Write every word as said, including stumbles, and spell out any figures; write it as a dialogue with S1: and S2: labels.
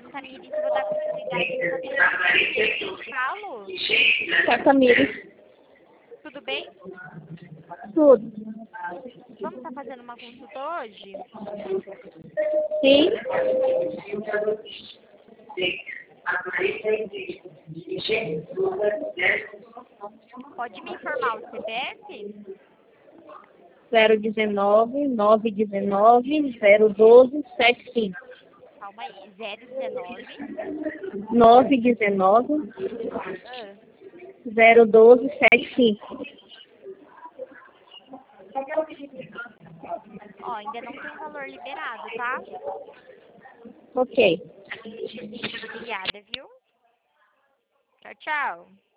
S1: Tamires, vou dar continuidade na sua falo.
S2: Tá, Tamires.
S1: Tudo bem?
S2: Tudo.
S1: Vamos estar fazendo uma consulta hoje?
S2: Sim.
S1: Pode me informar o C P F?
S2: zero dezenove, nove dezenove, zero doze, setenta e cinco.
S1: Calma aí. zero dezenove.
S2: nove dezenove,
S1: Ah,
S2: zero doze, setenta e cinco.
S1: ó, ainda não tem valor liberado, tá?
S2: Ok.
S1: Obrigada, viu? Tchau, tchau.